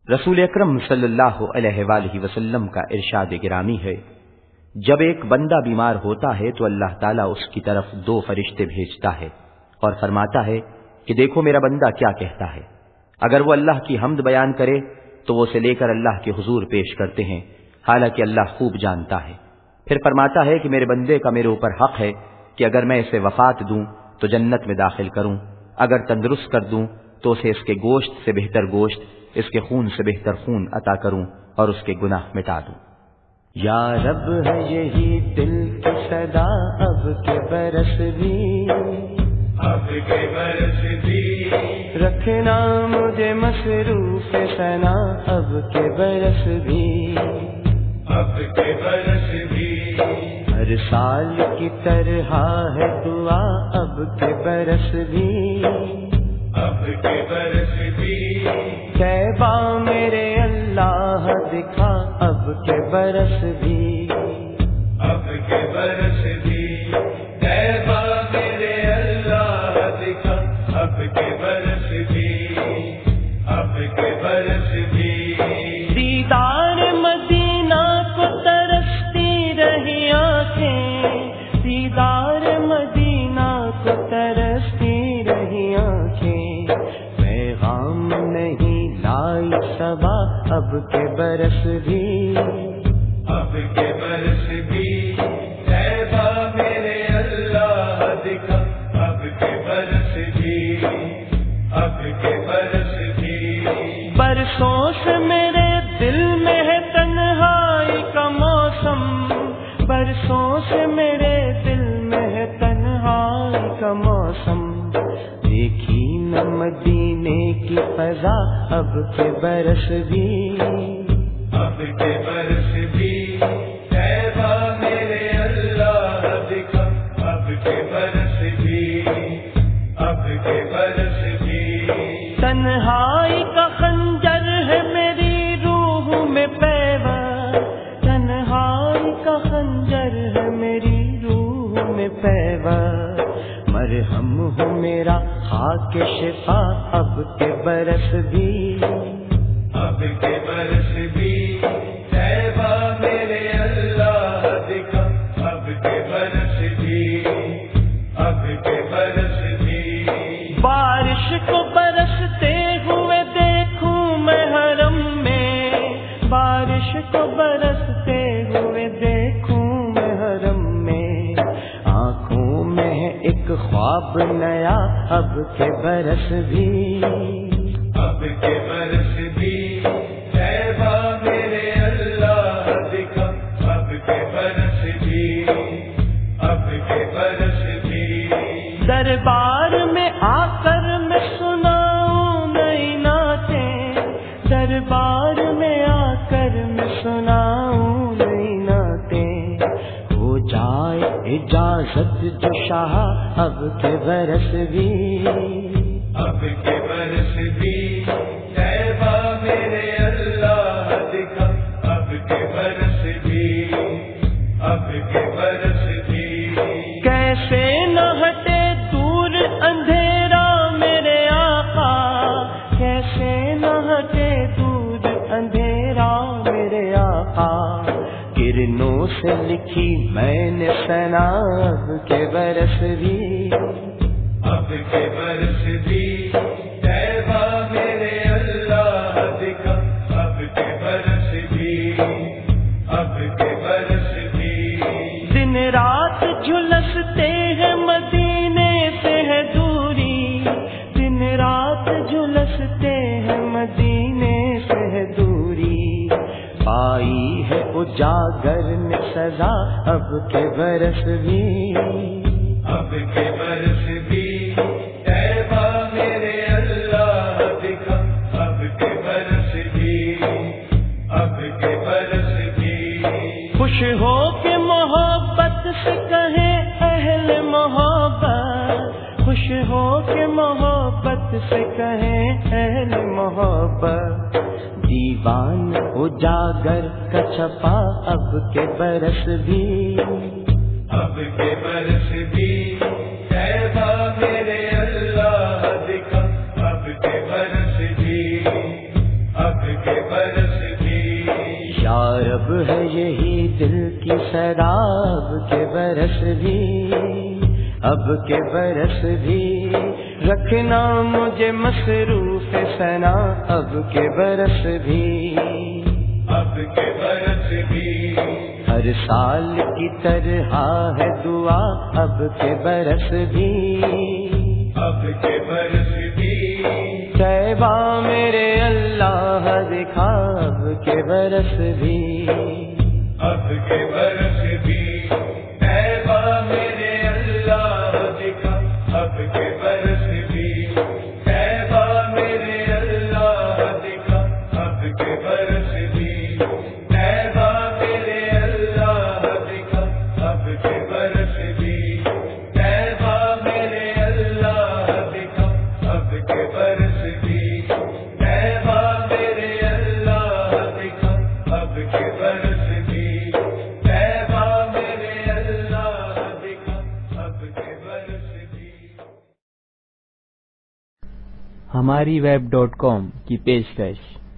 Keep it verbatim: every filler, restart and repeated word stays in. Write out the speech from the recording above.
رسول اکرم صلی اللہ علیہ وآلہ وسلم کا ارشاد گرامی ہے، جب ایک بندہ بیمار ہوتا ہے تو اللہ تعالیٰ اس کی طرف دو فرشتے بھیجتا ہے اور فرماتا ہے کہ دیکھو میرا بندہ کیا کہتا ہے۔ اگر وہ اللہ کی حمد بیان کرے تو وہ اسے لے کر اللہ کے حضور پیش کرتے ہیں، حالانکہ اللہ خوب جانتا ہے۔ پھر فرماتا ہے کہ میرے بندے کا میرے اوپر حق ہے کہ اگر میں اسے وفات دوں تو جنت میں داخل کروں، اگر تندرست کر دوں تو اسے اس کے گوشت سے بہتر گوشت، اس کے خون سے بہتر خون عطا کروں اور اس کے گناہ مٹا دوں۔ یا رب ہے یہی دل کی صدا اب کے برس بھی، اب کے برس بھی، رکھنا مجھے مصروف ثنا اب کے برس بھی، اب کے برس بھی، ہر سال کی طرح ہے دعا اب کے برس بھی، اب کے برس بھی، کعبہ میرے اللہ دکھا اب کے برس بھی، اب کے برس بھی، کعبہ میرے اللہ دکھا اب کے برس بھی، اب کے برس بھی، دیدار مدینہ کو ترستی رہی آنکھیں، دیدار مدینہ کو ترستی رہی آنکھیں، پیغام نہیں لائی صبا اب کے برس بھی، اب کے برس بھی، کعبہ میرے اللہ دکھا اب کے برس بھی، اب کے برس بھی، برسوں سے میرے دل میں ہے تنہائی کا موسم، برسوں سے میرے دل میں ہے تنہائی کا موسم، دیکھی نہ مدینے کی فضا اب کے برس بھی، اب کے برس بھی، کعبہ میرے اللہ دکھا اب کے برس بھی، اب کے برس بھی، تنہائی کا خنجر ہے میری روح میں پیوا، تنہائی کا خنجر ہے میری روح میں پیوا، مرہم ہو میرا خاک شفا اب کے برس بھی، اب کے برس بھی، کعبہ میرے اللہ دکھا اب کے برس بھی، اب کے برس بھی، بارش کو برستے ہوئے دیکھوں میں حرم میں، بارش کو برستے ہوئے دیکھوں میں حرم میں، آنکھوں میں ہے ایک خواب نیا اب کے برس بھی، اب کے برس بھی، کعبہ میرے اللہ دکھا اب کے برس بھی، اب کے برس بھی، دربار میں آ کر میں سناؤں نئی نعتیں، دربار میں آ کر میں سناؤں نئی نعتیں، ہو جائے اجازت جو شاہ اب کے برس بھی، اب کے برس بھی، کعبہ میرے اللہ دکھا اب کے برس بھی، اب کے برس بھی، کیسے نہ ہٹے دور اندھیرا میرے آقا، کیسے نہ ہٹے دور اندھیرا میرے آقا، کرنوں سے لکھی میں نے ثنا اب کے برس بھی، اب کے برس بھی، کعبہ میرے اللہ دکھا اب کے برس بھی، اب کے برس بھی، دن رات جھلستے ہیں مدینے سے ہے دوری، دن رات جھلستے ہیں مدینے سے ہے دوری، پائی ہے اجاگر نے سزا اب کے برس بھی، اب کے برس بھی، کعبہ میرے اللہ دکھا اب کے برس بھی، اب کے برس بھی، خوش ہو کے محبت سے کہیں اہل محبت، خوش ہو کے محبت سے کہیں اہل محبت، دیوان اجاگر کا چھپا اب کے برس بھی، اب کے برس بھی، کعبہ میرے اللہ دکھا اب کے برس بھی، اب کے کے برس بھی یا رب ہے یہی دل کی سراب کے برس بھی اب کے برس بھی رکھنا مجھے مصروف ثنا اب کے برس بھی اب کے برس بھی ہر سال کی طرح ہے دعا اب کے برس بھی اب کے برس بھی طیبہ میرے اللہ دکھا اب کے برس بھی اب کے برس بھی طیبہ میرے اللہ دکھا اب کے برس بھی طیبہ میرے اللہ دکھا اب کے برس بھی طیبہ میرے اللہ دکھا اب کے برس بھی طیبہ میرے اللہ دکھا اب کے برس بھی طیبہ میرے اللہ دکھا اب کے برس بھی طیبہ میرے اللہ دکھا اب کے برس بھی ہماری ویب ڈاٹ کام کی پیشکش